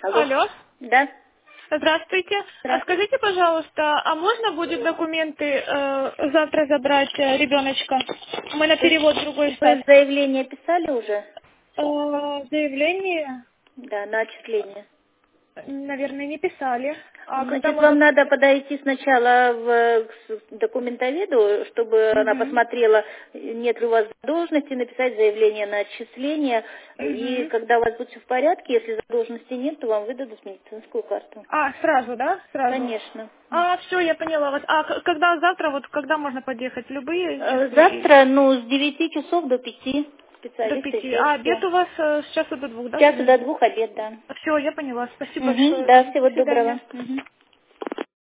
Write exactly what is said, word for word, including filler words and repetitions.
Алло. Алло. Да. Здравствуйте. А Здравствуйте. скажите, пожалуйста, а можно будет документы э, завтра забрать э, ребеночка? Мы на Вы, перевод в другой штат. вы заявление писали уже? Э, заявление, Да, на отчисление. наверное, не писали. А когда Значит, можно вам надо будет? подойти сначала в, к с- документоведу, чтобы она Угу. посмотрела, нет ли у вас задолженности, написать заявление на отчисление. И Угу. когда у вас будет все в порядке, если задолженности нет, то вам выдадут медицинскую карту. А, сразу, да? Сразу. Конечно. А, все, я поняла вас. А к- когда завтра, вот когда можно подъехать? Любые Э, часы? Или Завтра, ну, с девяти часов до пяти до специалисты пяти? здесь А обед все. у вас э, с часу до двух, С да, часу до наверное? двух обед, да. Все, я поняла. Спасибо Угу, большое да, вам. всего До свидания. доброго. Мгм.